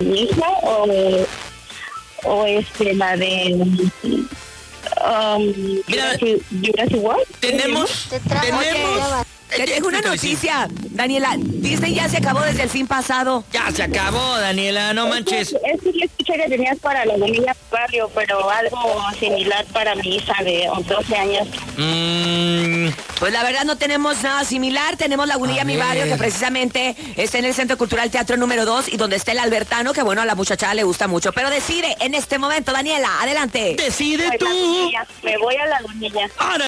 mi hija o la de Mira, Jurassic World. tenemos Te tengo una noticia, Daniela. Disney ya se acabó desde el fin pasado. Ya se acabó, Daniela, no manches. Es que yo escuché que tenías para la Lagunilla Barrio, pero algo similar para mi hija de 12 años. Pues la verdad no tenemos nada similar. Tenemos Lagunilla Mi Barrio, que precisamente está en el Centro Cultural Teatro número 2 y donde está el Albertano, que bueno, a la muchachada le gusta mucho. Pero decide en este momento, Daniela, adelante. Decide Pues, tú. me voy a la Lagunilla. Ahora